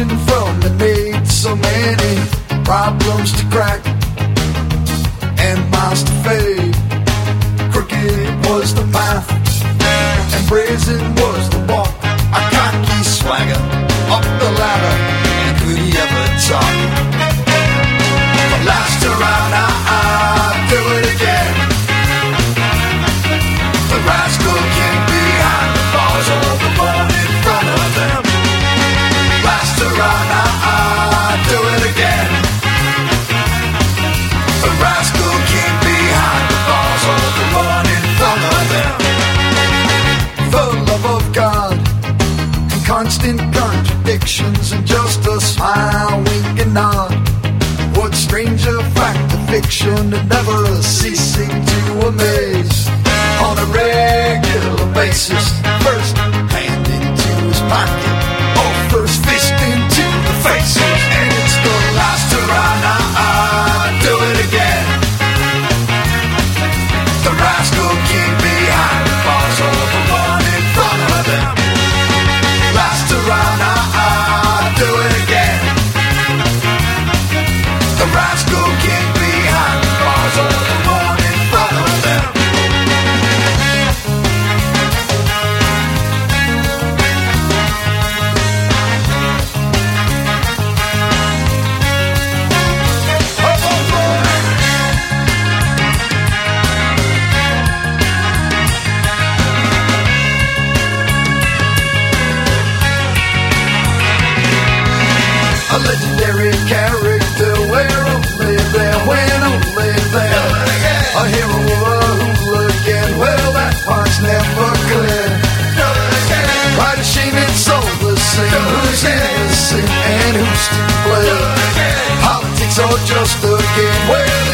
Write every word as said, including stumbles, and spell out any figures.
Learning from the need, so many problems to crack and miles to fade. Crooked was the path and brazen was the walk. A cocky swagger up the ladder, and could he ever talk? But last around, I, I do it again. The rascal king behind the bars, all the ball in front of them. Last around, I, I do it again. The rascal king behind the bars, all the ball in front of them. The love of God and constant contradictions, and just a smile, wink and nod. What stranger fact of fiction and never ceasing to amaze. On a regular basis, first hand into his pocket, or first fist into the faces. And it's the last around, I, I do it again. The rascal king behind the bars, or the one in front of them. Last around, I, I do it again. The rascal king behind the bars, or the one in front of them. A legendary character, where only there, when only there. A hero of a hooligan, well that part's never clear. Right, a shame it's all the same, who's innocent and who's to blame. Politics are just a game where